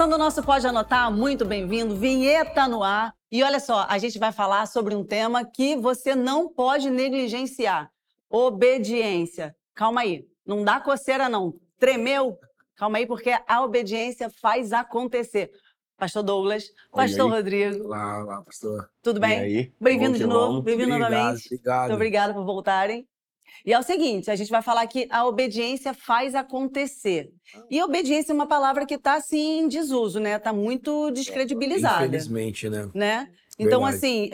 Começando o nosso Pode Anotar, muito bem-vindo, vinheta no ar. E olha só, a gente vai falar sobre um tema que você não pode negligenciar: obediência. Calma aí, não dá coceira não. Tremeu? Calma aí, porque a obediência faz acontecer. Pastor Douglas, Pastor Rodrigo. Olá, pastor. Tudo E bem? aí? Bem-vindo de novo, bem-vindo novamente. Obrigado. Muito obrigada por voltarem. E é o seguinte, a gente vai falar que a obediência faz acontecer. E obediência é uma palavra que está, assim, em desuso, né? Está muito descredibilizada. Infelizmente, né? Então, Verdade. assim,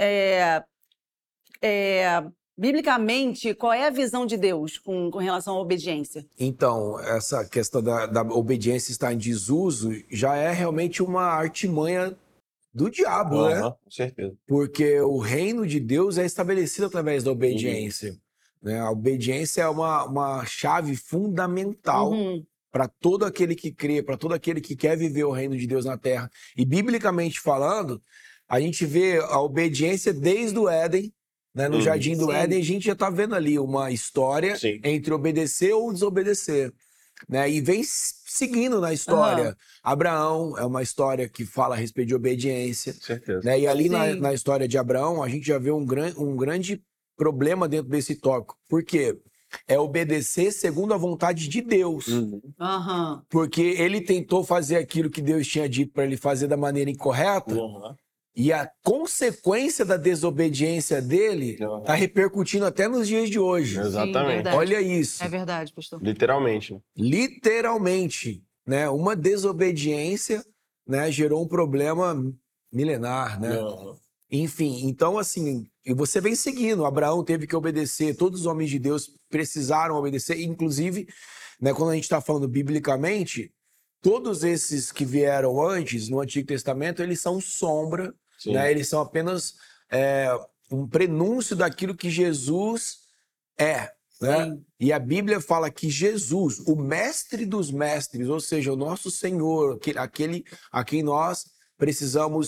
biblicamente, qual é a visão de Deus com relação à obediência? Então, essa questão da obediência estar em desuso já é realmente uma artimanha do diabo, né? Com certeza. Porque o reino de Deus é estabelecido através da obediência. Né? A obediência é uma chave fundamental para todo aquele que crê, para todo aquele que quer viver o reino de Deus na terra. E, biblicamente falando, a gente vê a obediência desde o Éden, né? No Jardim do Éden, a gente já está vendo ali uma história entre obedecer ou desobedecer. Né? E vem seguindo na história. Abraão é uma história que fala a respeito de obediência. Certeza. Né? E ali na história de Abraão, a gente já vê um grande problema dentro desse tópico. Por quê? É obedecer segundo a vontade de Deus. Porque ele tentou fazer aquilo que Deus tinha dito para ele fazer da maneira incorreta. E a consequência da desobediência dele está repercutindo até nos dias de hoje. Exatamente. Sim, Olha isso. é verdade, pastor. Literalmente. Literalmente, né? Uma desobediência, né, gerou um problema milenar, né? Enfim, então assim, e você vem seguindo. Abraão teve que obedecer, todos os homens de Deus precisaram obedecer, inclusive, né, quando a gente está falando biblicamente, todos esses que vieram antes, no Antigo Testamento, eles são sombra, né? Eles são apenas um prenúncio daquilo que Jesus é. Né? E a Bíblia fala que Jesus, o mestre dos mestres, ou seja, o nosso Senhor, aquele a quem nós precisamos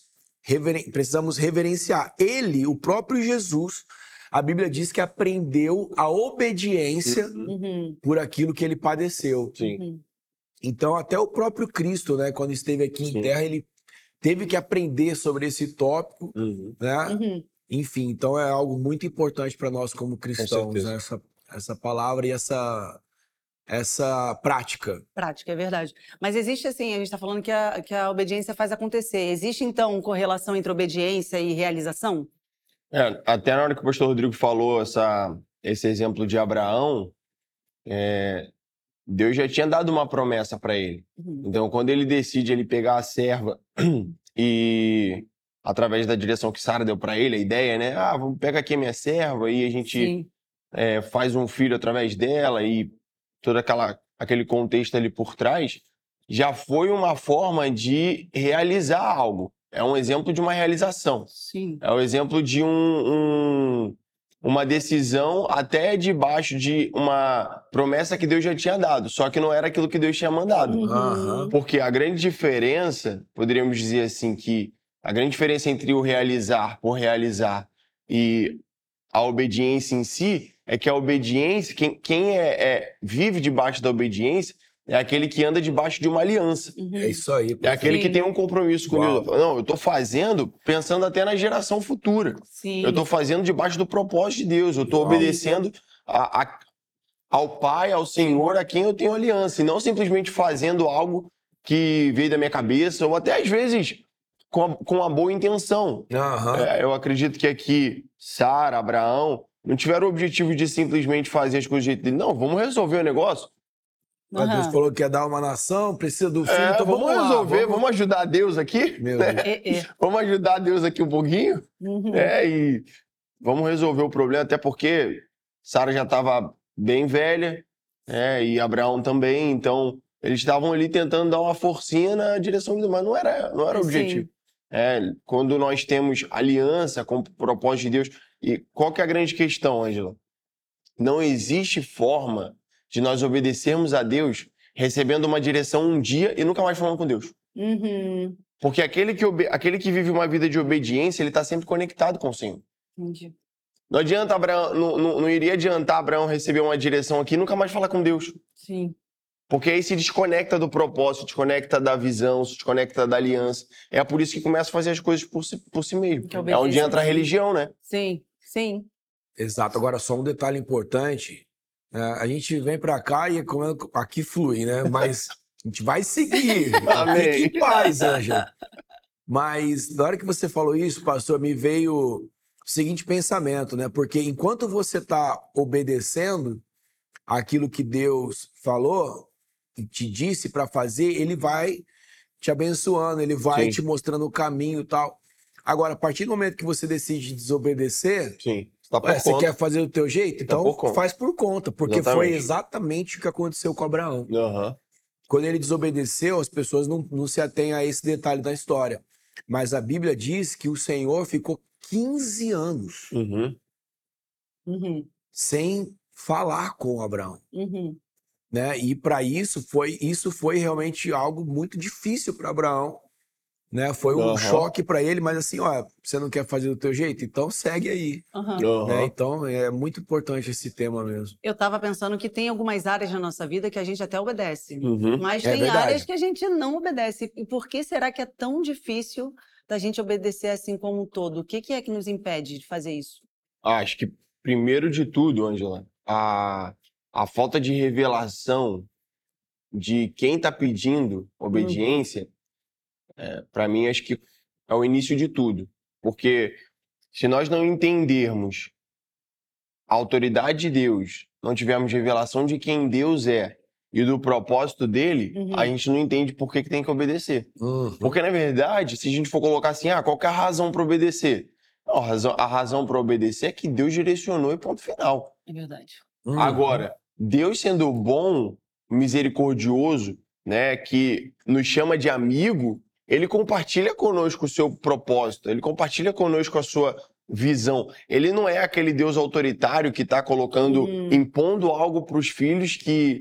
reverenciar. Ele, o próprio Jesus, a Bíblia diz que aprendeu a obediência por aquilo que ele padeceu. Então, até o próprio Cristo, né, quando esteve aqui em terra, ele teve que aprender sobre esse tópico, né? Enfim, então é algo muito importante para nós como cristãos, né? Essa palavra e essa prática. Prática, é verdade. Mas existe, assim, a gente está falando que a obediência faz acontecer. Existe, então, correlação entre obediência e realização? Até na hora que o pastor Rodrigo falou esse exemplo de Abraão, Deus já tinha dado uma promessa para ele. Então, quando ele decide ele pegar a serva e, através da direção que Sara deu para ele, a ideia, né? Vamos pegar aqui a minha serva e a gente faz um filho através dela e todo aquele contexto ali por trás, já foi uma forma de realizar algo. É um exemplo de uma realização. É um exemplo de uma decisão até debaixo de uma promessa que Deus já tinha dado, só que não era aquilo que Deus tinha mandado. Porque a grande diferença, poderíamos dizer assim, que a grande diferença entre o realizar por realizar e a obediência em si é que a obediência, quem vive debaixo da obediência é aquele que anda debaixo de uma aliança. É isso aí. É aquele que tem um compromisso com Deus. Não, eu estou fazendo pensando até na geração futura. Eu estou fazendo debaixo do propósito de Deus. Eu estou obedecendo ao Pai, ao Senhor, a quem eu tenho aliança. E não simplesmente fazendo algo que veio da minha cabeça, ou até às vezes com uma boa intenção. Eu acredito que aqui, Sara, Abraão, não tiveram o objetivo de simplesmente fazer as coisas do jeito dele. Não, vamos resolver o negócio. Deus falou que ia dar uma nação, precisa do filho, então vamos resolver, vamos ajudar Deus aqui. Meu Deus. Vamos ajudar Deus aqui um pouquinho. E vamos resolver o problema, até porque Sara já estava bem velha, e Abraão também, então eles estavam ali tentando dar uma forcinha na direção de Deus, mas não era o objetivo. Quando nós temos aliança com o propósito de Deus, e qual que é a grande questão, Ângela? Não existe forma de nós obedecermos a Deus recebendo uma direção um dia e nunca mais falando com Deus. Porque aquele que vive uma vida de obediência, ele está sempre conectado com o Senhor. Entendi. Não adianta Abraão, não iria adiantar Abraão receber uma direção aqui e nunca mais falar com Deus. Porque aí se desconecta do propósito, se desconecta da visão, se desconecta da aliança. É por isso que começa a fazer as coisas por si mesmo. É onde entra a religião, né? Sim, sim. Exato. Agora, só um detalhe importante. A gente vem pra cá e aqui flui, né? Mas a gente vai seguir. Amém. Fique em paz, Ângela. Mas, na hora que você falou isso, pastor, me veio o seguinte pensamento, né? Porque enquanto você está obedecendo aquilo que Deus falou e te disse para fazer, ele vai te abençoando, ele vai Sim. te mostrando o caminho e tal. Agora, a partir do momento que você decide desobedecer, Sim. Tá por você conta. quer fazer do teu jeito? Então por conta. faz por conta, porque Exatamente. foi exatamente o que aconteceu com Abraão. Aham. Quando ele desobedeceu, as pessoas não se atêm a esse detalhe da história. Mas a Bíblia diz que o Senhor ficou 15 anos Uhum. sem falar com Abraão. Uhum. Né? E para isso foi realmente algo muito difícil para Abraão, né? Foi um choque para ele, mas assim, ó, você não quer fazer do teu jeito, então segue aí, né? Então é muito importante esse tema mesmo. Eu estava pensando que tem algumas áreas na nossa vida que a gente até obedece, mas É tem verdade. áreas que a gente não obedece. E por que será que é tão difícil da gente obedecer assim como um todo? O que é que nos impede de fazer isso? Acho que, primeiro de tudo, Ângela, a falta de revelação de quem está pedindo obediência, para mim, acho que é o início de tudo. Porque se nós não entendermos a autoridade de Deus, não tivermos revelação de quem Deus é e do propósito dele, a gente não entende por que tem que obedecer. Porque, na verdade, se a gente for colocar assim, qual que é a razão para obedecer? Não, a razão para obedecer é que Deus direcionou e ponto final. É verdade. Agora, Deus sendo bom, misericordioso, né, que nos chama de amigo, ele compartilha conosco o seu propósito, ele compartilha conosco a sua visão. Ele não é aquele Deus autoritário que está colocando, impondo algo para os filhos que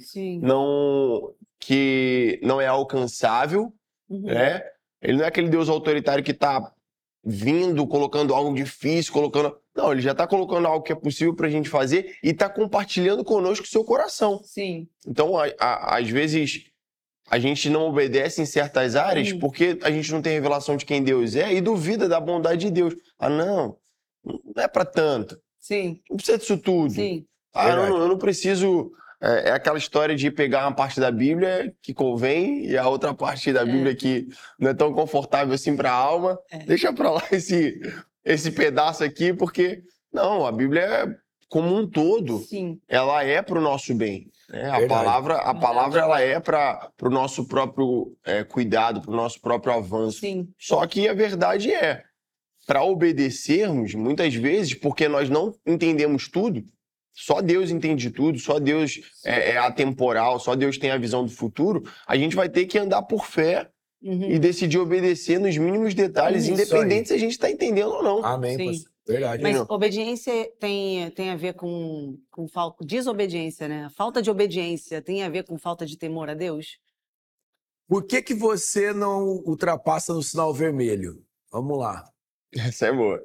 não é alcançável, né? Ele não é aquele Deus autoritário que está vindo, colocando algo difícil, Não, ele já está colocando algo que é possível para a gente fazer e está compartilhando conosco o seu coração. Sim. Então, às vezes, a gente não obedece em certas áreas porque a gente não tem revelação de quem Deus é e duvida da bondade de Deus. Não é para tanto. Sim. Não precisa disso tudo. Sim. Eu não preciso... É aquela história de pegar uma parte da Bíblia que convém e a outra parte da Bíblia que não é tão confortável assim para a alma. Deixa para lá esse pedaço aqui, porque não, a Bíblia como um todo, ela é para o nosso bem. Né? A palavra ela é para o nosso próprio cuidado, para o nosso próprio avanço. Sim. Só que a verdade é, para obedecermos, muitas vezes, porque nós não entendemos tudo, só Deus entende tudo, só Deus é atemporal, só Deus tem a visão do futuro, a gente vai ter que andar por fé e decidir obedecer nos mínimos detalhes, independente se a gente está entendendo ou não. Amém. Verdade. Mas obediência tem a ver com falta, desobediência, né? Falta de obediência tem a ver com falta de temor a Deus? Por que você não ultrapassa no sinal vermelho? Vamos lá. Essa é boa.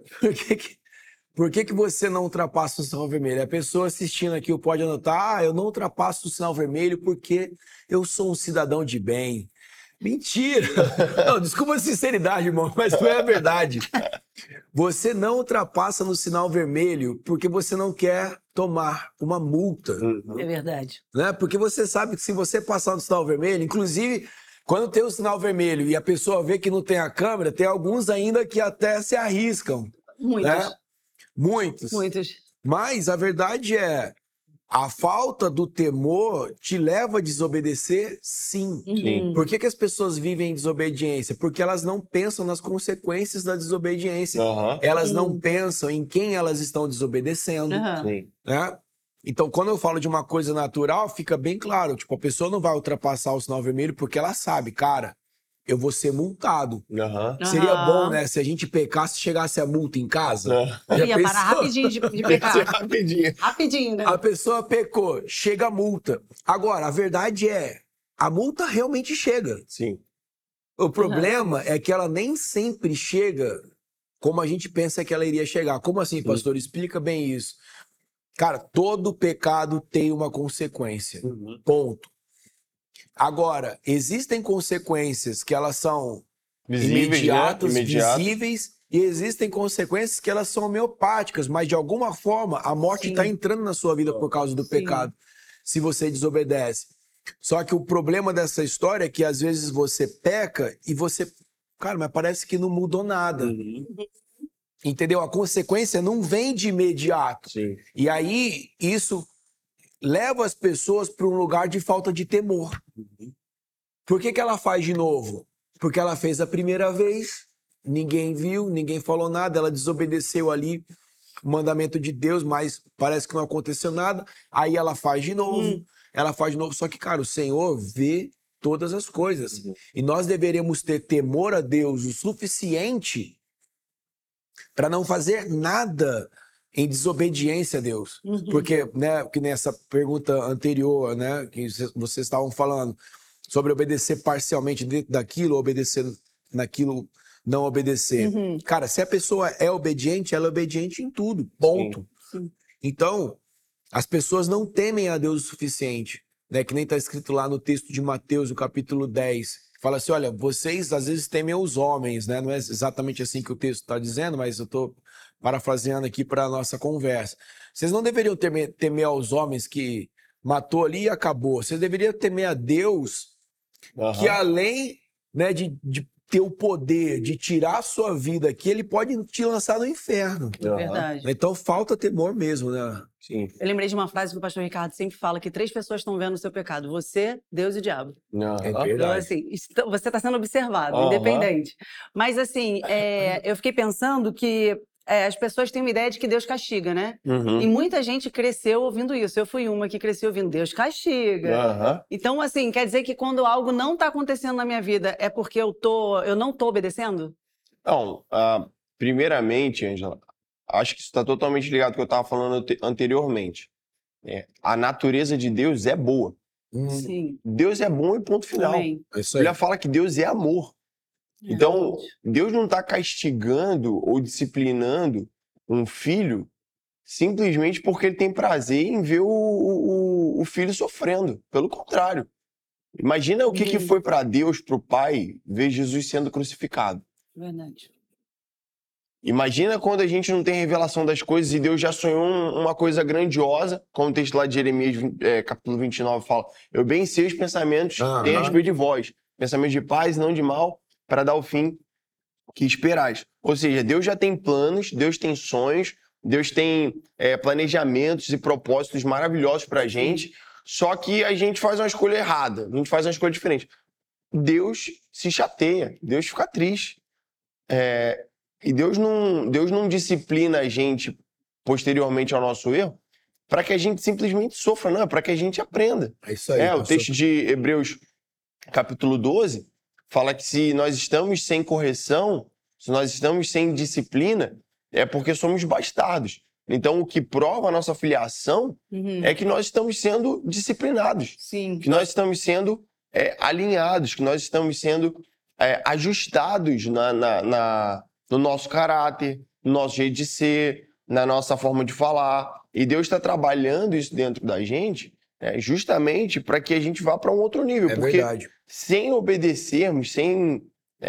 Por que você não ultrapassa o sinal vermelho? A pessoa assistindo aqui pode anotar, eu não ultrapasso o sinal vermelho porque eu sou um cidadão de bem. Mentira! Não, desculpa a sinceridade, irmão, mas não é a verdade. Você não ultrapassa no sinal vermelho porque você não quer tomar uma multa. É verdade. Né? Porque você sabe que se você passar no sinal vermelho, inclusive... Quando tem o sinal vermelho e a pessoa vê que não tem a câmera, tem alguns ainda que até se arriscam. Muitos. Né? Muitos. Mas a verdade é, a falta do temor te leva a desobedecer, sim. Por que as pessoas vivem em desobediência? Porque elas não pensam nas consequências da desobediência. Elas não pensam em quem elas estão desobedecendo. Né? Então, quando eu falo de uma coisa natural, fica bem claro. Tipo, a pessoa não vai ultrapassar o sinal vermelho porque ela sabe, cara, eu vou ser multado. Seria bom, né, se a gente pecasse e chegasse a multa em casa. Ia parar rapidinho de pecar. Rapidinho, né? A pessoa pecou, chega a multa. Agora, a verdade é, a multa realmente chega. Sim. O problema é que ela nem sempre chega como a gente pensa que ela iria chegar. Como assim, pastor? Explica bem isso. Cara, todo pecado tem uma consequência. Ponto. Agora, existem consequências que elas são Visíveis, né? visíveis, e existem consequências que elas são homeopáticas, mas de alguma forma a morte está entrando na sua vida por causa do pecado, se você desobedece. Só que o problema dessa história é que às vezes você peca e você... Cara, mas parece que não mudou nada. Entendeu? A consequência não vem de imediato. Sim. E aí, isso leva as pessoas para um lugar de falta de temor. Por que ela faz de novo? Porque ela fez a primeira vez, ninguém viu, ninguém falou nada, ela desobedeceu ali o mandamento de Deus, mas parece que não aconteceu nada. Aí ela faz de novo, só que, cara, o Senhor vê todas as coisas. E nós deveríamos ter temor a Deus o suficiente para não fazer nada em desobediência a Deus. Porque, né, que nessa pergunta anterior, né, que vocês estavam falando sobre obedecer parcialmente dentro daquilo, obedecer naquilo, não obedecer. Cara, se a pessoa é obediente, ela é obediente em tudo, ponto. Sim. Então, as pessoas não temem a Deus o suficiente, né, que nem está escrito lá no texto de Mateus, no capítulo 10, fala assim, olha, vocês às vezes temem os homens, né? Não é exatamente assim que o texto está dizendo, mas eu estou parafraseando aqui para a nossa conversa. Vocês não deveriam temer aos homens que matou ali e acabou. Vocês deveriam temer a Deus, que além, né, de ter o poder de tirar a sua vida aqui, ele pode te lançar no inferno. Verdade. Então falta temor mesmo, né? Sim. Eu lembrei de uma frase que o pastor Ricardo sempre fala, que 3 pessoas estão vendo o seu pecado. Você, Deus e o diabo. É Então, verdade. assim, você está sendo observado, independente. Mas, assim, eu fiquei pensando que as pessoas têm uma ideia de que Deus castiga, né? E muita gente cresceu ouvindo isso. Eu fui uma que cresceu ouvindo Deus castiga. Então, assim, quer dizer que quando algo não está acontecendo na minha vida é porque eu não estou obedecendo? Então, primeiramente, Ângela, acho que isso está totalmente ligado ao que eu estava falando anteriormente. A natureza de Deus é boa. Sim. Deus é bom e ponto final. Amém. É isso aí. Ele fala que Deus é amor. Então, Deus não está castigando ou disciplinando um filho simplesmente porque ele tem prazer em ver o filho sofrendo. Pelo contrário. Imagina o que foi para Deus, para o Pai, ver Jesus sendo crucificado. Verdade. Imagina quando a gente não tem revelação das coisas e Deus já sonhou uma coisa grandiosa, como o texto lá de Jeremias, capítulo 29, fala: eu bem sei os pensamentos que tem a respeito de vós, pensamentos de paz e não de mal, para dar o fim que esperais. Ou seja, Deus já tem planos, Deus tem sonhos, Deus tem planejamentos e propósitos maravilhosos para a gente, só que a gente faz uma escolha errada, a gente faz uma escolha diferente. Deus se chateia, Deus fica triste. E Deus não disciplina a gente posteriormente ao nosso erro para que a gente simplesmente sofra, não, é para que a gente aprenda. É isso aí. O texto de Hebreus, capítulo 12, fala que se nós estamos sem correção, se nós estamos sem disciplina, é porque somos bastardos. Então, o que prova a nossa filiação é que nós estamos sendo disciplinados, Sim. que nós estamos sendo alinhados, que nós estamos sendo ajustados no nosso caráter, no nosso jeito de ser, na nossa forma de falar. E Deus está trabalhando isso dentro da gente justamente para que a gente vá para um outro nível. Porque verdade. sem obedecermos, sem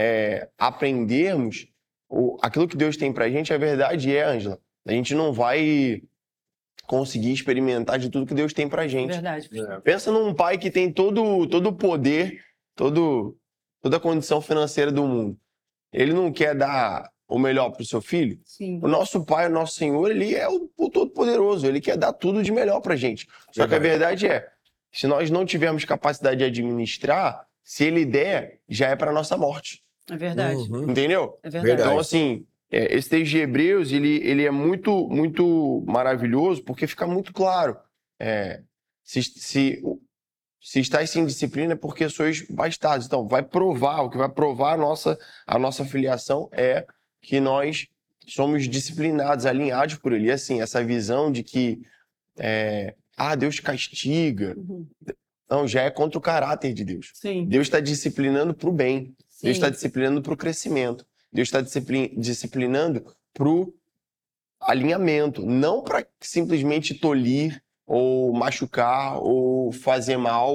aprendermos aquilo que Deus tem para a gente, a verdade Ângela, a gente não vai conseguir experimentar de tudo que Deus tem para a gente. Verdade. Pensa num pai que tem todo o poder, toda a condição financeira do mundo. Ele não quer dar o melhor para o seu filho? Sim. O nosso Pai, o nosso Senhor, ele é o Todo-Poderoso. Ele quer dar tudo de melhor para a gente. Só que a verdade se nós não tivermos capacidade de administrar, se ele der, já é para nossa morte. É verdade. Entendeu? É verdade. Então, assim, esse texto de Hebreus, ele é muito, muito maravilhoso, porque fica muito claro. Se estáis sem disciplina é porque sois bastardos. Então, o que vai provar a nossa filiação é que nós somos disciplinados, alinhados por ele. E assim, essa visão de que Deus castiga, não, já é contra o caráter de Deus. Sim. Deus está disciplinando para o bem. Sim. Deus está disciplinando para o crescimento. Deus está disciplinando para o alinhamento. Não para simplesmente tolir, ou machucar, ou fazer mal,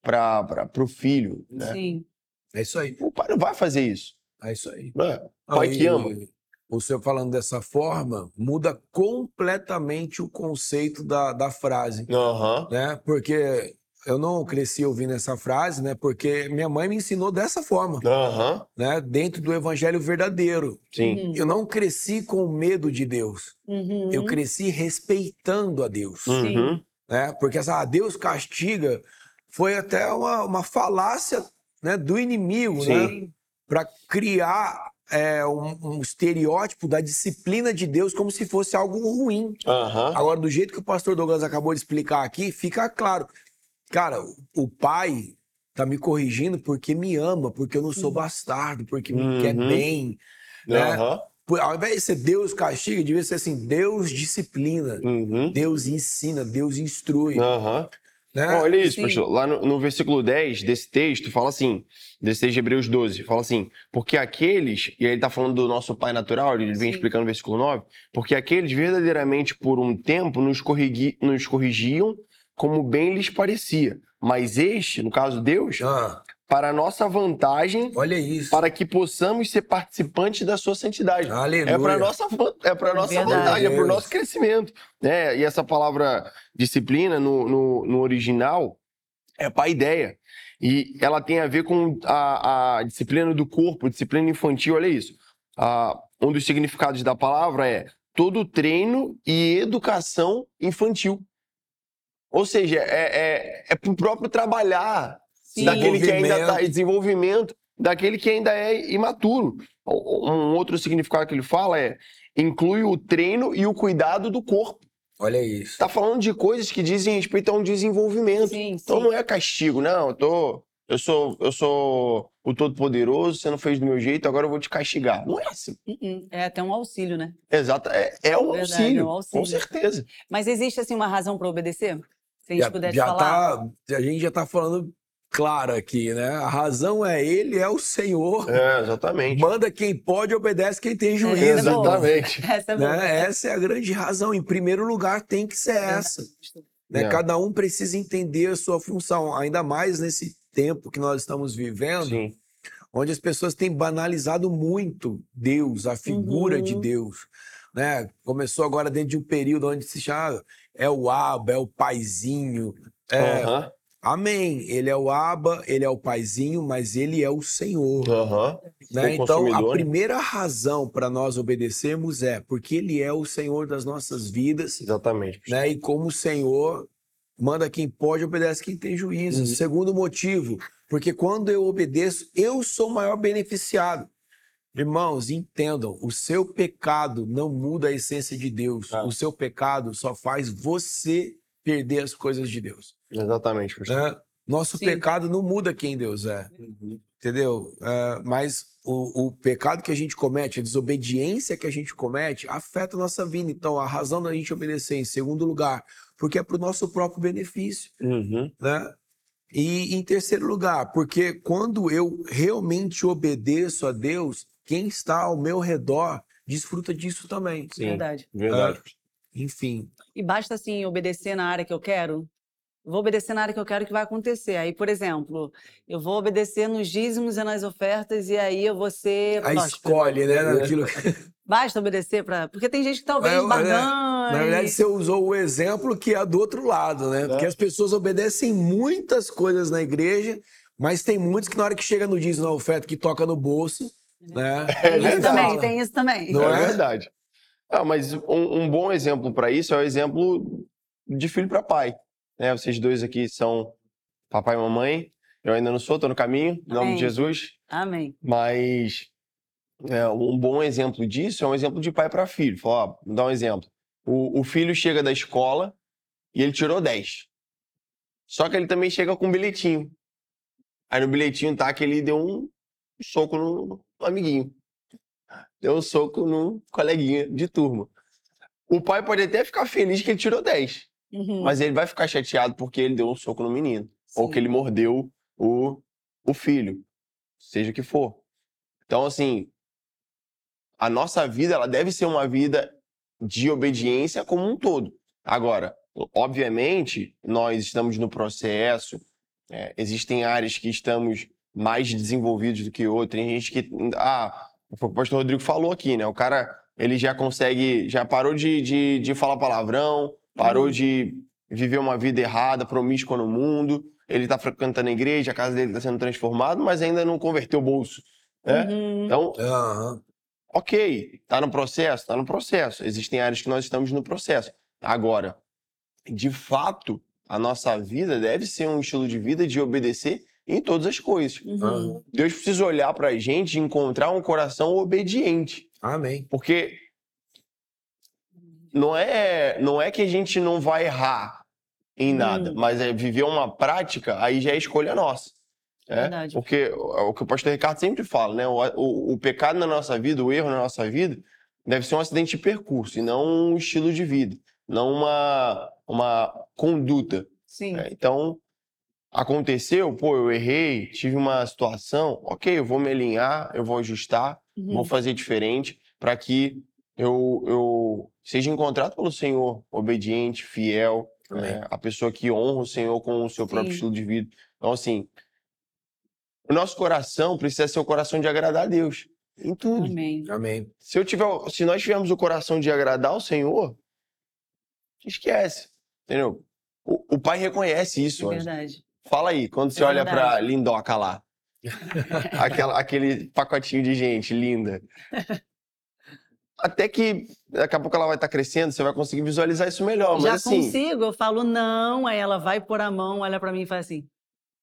pro filho, né? Sim. É isso aí. O pai não vai fazer isso. É isso aí. Pai que ama. O senhor falando dessa forma, muda completamente o conceito da frase, né? Porque eu não cresci ouvindo essa frase, né? Porque minha mãe me ensinou dessa forma, né? Dentro do evangelho verdadeiro. Sim. Eu não cresci com medo de Deus. Eu cresci respeitando a Deus. Né? Porque Deus castiga foi até uma falácia, né, do inimigo, né? Para criar um estereótipo da disciplina de Deus como se fosse algo ruim. Agora, do jeito que o pastor Douglas acabou de explicar aqui, fica claro. Cara, o pai tá me corrigindo porque me ama, porque eu não sou bastardo, porque me quer bem. Né? Ao invés de ser Deus castiga, devia ser assim, Deus disciplina, Deus ensina, Deus instrui. Né? Olha isso, pastor. Lá no versículo 10 desse texto, fala assim, desse texto de Hebreus 12, fala assim, porque aqueles, e aí ele tá falando do nosso pai natural, ele vem explicando no versículo 9, porque aqueles verdadeiramente por um tempo nos corrigiam como bem lhes parecia. Mas este, no caso Deus, para a nossa vantagem, olha isso, para que possamos ser participantes da sua santidade. Aleluia. É para nossa vantagem, é para o nosso crescimento. E essa palavra disciplina no original é paideia. E ela tem a ver com a disciplina do corpo, disciplina infantil, olha isso. Um dos significados da palavra é todo treino e educação infantil. Ou seja, é para o próprio trabalhar daquele que ainda está em desenvolvimento, daquele que ainda é imaturo. Um outro significado que ele fala inclui o treino e o cuidado do corpo. Olha isso. Está falando de coisas que dizem respeito a um desenvolvimento. Então não é castigo, não. Eu sou o Todo-Poderoso, você não fez do meu jeito, agora eu vou te castigar. Não é assim. É até um auxílio, né? Exato. É um auxílio, com certeza. Mas existe, assim, uma razão para obedecer? Se a gente pudesse falar. A gente já está falando claro aqui, né? A razão ele é o Senhor. Exatamente. Manda quem pode, obedece quem tem juízo. Exatamente. Essa é a grande razão. Em primeiro lugar, tem que ser essa. Né? Cada um precisa entender a sua função, ainda mais nesse tempo que nós estamos vivendo, onde as pessoas têm banalizado muito Deus, a figura de Deus. Né? Começou agora dentro de um período onde se chama o Aba, é o paizinho. Amém. Ele é o Aba, ele é o paizinho, mas ele é o Senhor. Né? Então, a primeira razão para nós obedecermos é porque ele é o Senhor das nossas vidas. Exatamente. Né? E como o Senhor manda quem pode, obedece quem tem juízo. Segundo motivo, porque quando eu obedeço, eu sou o maior beneficiado. Irmãos, entendam, o seu pecado não muda a essência de Deus. O seu pecado só faz você perder as coisas de Deus. Exatamente, pastor. Né? Nosso pecado não muda quem Deus é. Entendeu? Mas o pecado que a gente comete, a desobediência que a gente comete, afeta a nossa vida. Então, a razão da gente obedecer, em segundo lugar, porque é para o nosso próprio benefício. Né? E em terceiro lugar, porque quando eu realmente obedeço a Deus, quem está ao meu redor desfruta disso também. Verdade. Enfim. E basta, assim, obedecer na área que eu quero? Vou obedecer na área que eu quero, que vai acontecer. Aí, por exemplo, eu vou obedecer nos dízimos e nas ofertas, e aí eu vou ser... Aí escolhe, né? Naquilo... Basta obedecer para... Porque tem gente que talvez barganha... Na verdade, você usou o exemplo que é do outro lado, né? Porque as pessoas obedecem muitas coisas na igreja, mas tem muitos que na hora que chega no dízimo, na oferta, que toca no bolso, né? Tem isso também. Não é verdade. Mas um bom exemplo para isso é o exemplo de filho para pai. Vocês dois aqui são papai e mamãe. Eu ainda não sou, estou no caminho, em nome de Jesus. Amém. Mas um bom exemplo disso é um exemplo de pai para filho. Vou dar um exemplo. O filho chega da escola e ele tirou 10. Só que ele também chega com um bilhetinho. Aí no bilhetinho tá que ele deu um soco no amiguinho. Deu um soco no coleguinha de turma. O pai pode até ficar feliz que ele tirou 10. Mas ele vai ficar chateado porque ele deu um soco no menino. Ou que ele mordeu o filho. Seja o que for. Então, assim, a nossa vida ela deve ser uma vida de obediência como um todo. Agora, obviamente, nós estamos no processo Existem áreas que estamos mais desenvolvidos do que outras. Tem gente que... o pastor Rodrigo falou aqui, né? O cara, ele já consegue... Já parou de falar palavrão, parou de viver uma vida errada, promíscua no mundo. Ele tá frequentando a igreja, a casa dele tá sendo transformada, mas ainda não converteu o bolso, né? Então, ok, tá no processo? Tá no processo. Existem áreas que nós estamos no processo. Agora, de fato, a nossa vida deve ser um estilo de vida de obedecer em todas as coisas. Deus precisa olhar pra gente e encontrar um coração obediente. Amém. Porque não é que a gente não vai errar em nada, mas é viver uma prática, aí já é escolha nossa. Verdade. Porque o que o pastor Ricardo sempre fala, né? O pecado na nossa vida, o erro na nossa vida, deve ser um acidente de percurso e não um estilo de vida, não uma conduta. Sim. Então, aconteceu, eu errei, tive uma situação, ok, eu vou me alinhar, eu vou ajustar, vou fazer diferente para que eu seja encontrado pelo Senhor, obediente, fiel, a pessoa que honra o Senhor com o seu próprio estilo de vida. Então, assim, o nosso coração precisa ser o coração de agradar a Deus em tudo. Amém. Se nós tivermos o coração de agradar o Senhor, esquece, entendeu? O Pai reconhece isso. É verdade. Fala aí, quando você olha pra Lindoca lá, aquele pacotinho de gente linda. Até que daqui a pouco ela vai estar crescendo, você vai conseguir visualizar isso melhor. Mas Já assim, consigo, eu falo não, aí ela vai pôr a mão, olha pra mim e faz assim.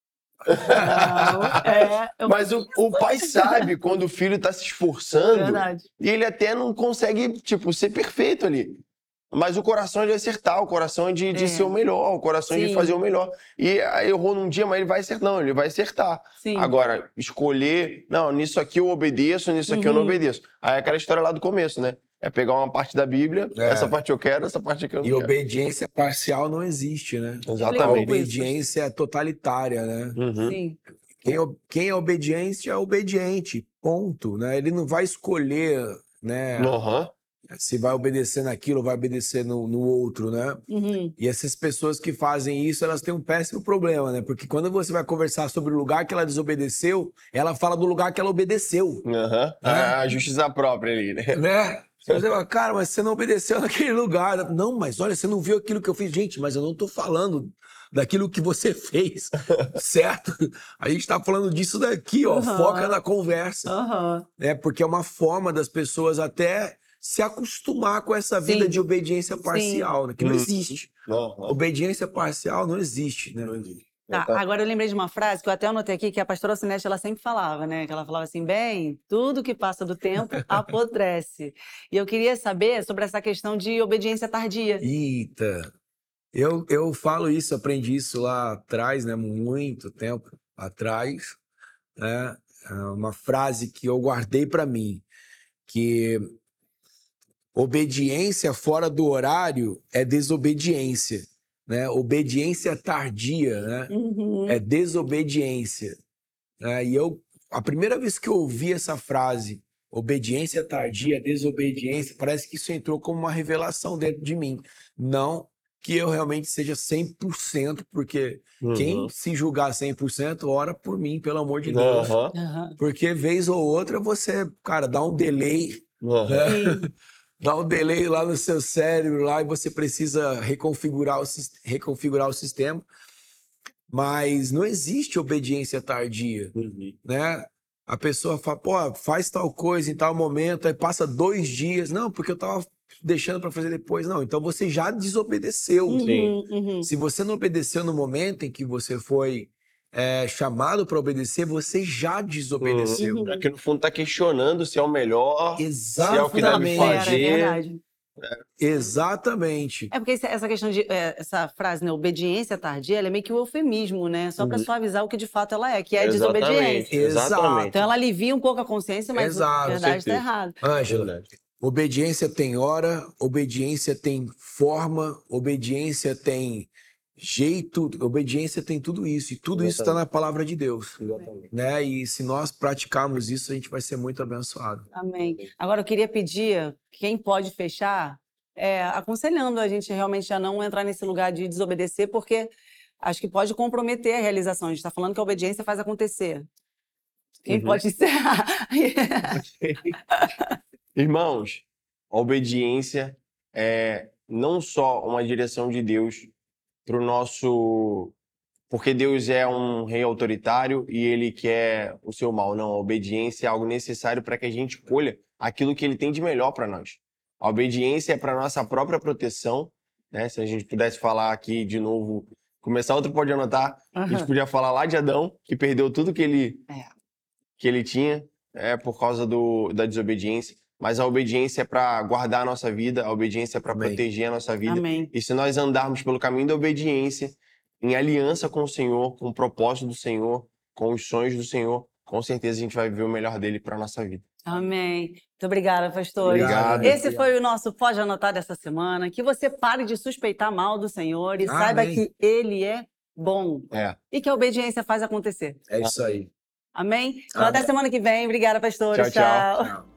Não, mas o pai sabe quando o filho tá se esforçando. Verdade. E ele até não consegue, ser perfeito ali. Mas o coração é de acertar, o coração é de ser o melhor, o coração é de fazer o melhor. E aí errou num dia, mas ele vai acertar. Não, ele vai acertar. Sim. Agora, escolher, não, nisso aqui eu obedeço, nisso aqui eu não obedeço. Aí é aquela história lá do começo, né? É pegar uma parte da Bíblia, essa parte eu quero, essa parte aqui eu não quero. E obediência parcial não existe, né? Exatamente. A obediência é totalitária, né? Sim. Quem é obediente é obediente, ponto, né? Ele não vai escolher, né? Se vai obedecer naquilo ou vai obedecer no outro, né? E essas pessoas que fazem isso, elas têm um péssimo problema, né? Porque quando você vai conversar sobre o lugar que ela desobedeceu, ela fala do lugar que ela obedeceu. A justiça própria ali, né? Você fala, cara, mas você não obedeceu naquele lugar. Não, mas olha, você não viu aquilo que eu fiz. Gente, mas eu não tô falando daquilo que você fez, certo? A gente tá falando disso daqui, ó. Foca na conversa. Né? Porque é uma forma das pessoas até se acostumar com essa vida de obediência parcial, né? Que não existe. Obediência parcial não existe, né? Não existe. Tá, agora eu lembrei de uma frase que eu até anotei aqui, que a pastora Sinete, ela sempre falava, né? Que ela falava assim, bem, tudo que passa do tempo apodrece. E eu queria saber sobre essa questão de obediência tardia. Eita! Eu falo isso, aprendi isso lá atrás, né? Muito tempo atrás, né? Uma frase que eu guardei para mim, que obediência fora do horário é desobediência, né? Obediência tardia, né? É desobediência. E a primeira vez que eu ouvi essa frase, obediência tardia, desobediência, parece que isso entrou como uma revelação dentro de mim. Não que eu realmente seja 100%, porque quem se julgar 100%, ora por mim, pelo amor de Deus. Porque vez ou outra você, cara, dá um delay, né? Dá um delay lá no seu cérebro lá, e você precisa reconfigurar o sistema. Mas não existe obediência tardia, né? A pessoa fala, pô, faz tal coisa em tal momento, aí passa 2 dias. Não, porque eu tava deixando para fazer depois. Não, então você já desobedeceu. Se você não obedeceu no momento em que você foi chamado para obedecer, você já desobedeceu. Porque no fundo tá questionando se é o melhor, Exatamente. se é o que deve fazer. É verdade. Exatamente. É porque essa questão de essa frase, né, obediência tardia, ela é meio que um eufemismo, né? Só para suavizar o que de fato ela é, que é desobediência. Exatamente. Então ela alivia um pouco a consciência, mas na verdade está errado. Ângela, obediência tem hora, obediência tem forma, obediência tem jeito, obediência tem tudo isso. E tudo isso está na palavra de Deus. Né? E se nós praticarmos isso, a gente vai ser muito abençoado. Amém. Agora eu queria pedir, quem pode fechar, aconselhando a gente realmente a não entrar nesse lugar de desobedecer, porque acho que pode comprometer a realização. A gente está falando que a obediência faz acontecer. Quem pode encerrar? Irmãos, a obediência é não só uma direção de Deus para o nosso... Porque Deus é um rei autoritário e ele quer o seu mal. Não, a obediência é algo necessário para que a gente colha aquilo que ele tem de melhor para nós. A obediência é para nossa própria proteção, né? Se a gente pudesse falar aqui de novo, começar outro pode anotar, a gente podia falar lá de Adão, que perdeu tudo que ele tinha por causa da desobediência. Mas a obediência é para guardar a nossa vida, a obediência é para proteger a nossa vida. Amém. E se nós andarmos pelo caminho da obediência, em aliança com o Senhor, com o propósito do Senhor, com os sonhos do Senhor, com certeza a gente vai viver o melhor dele para a nossa vida. Amém. Muito obrigada, pastor. Obrigado. Esse foi o nosso Pode Anotar dessa semana. Que você pare de suspeitar mal do Senhor e saiba que Ele é bom. E que a obediência faz acontecer. É isso aí. Amém? Então, até semana que vem. Obrigada, pastor. Tchau.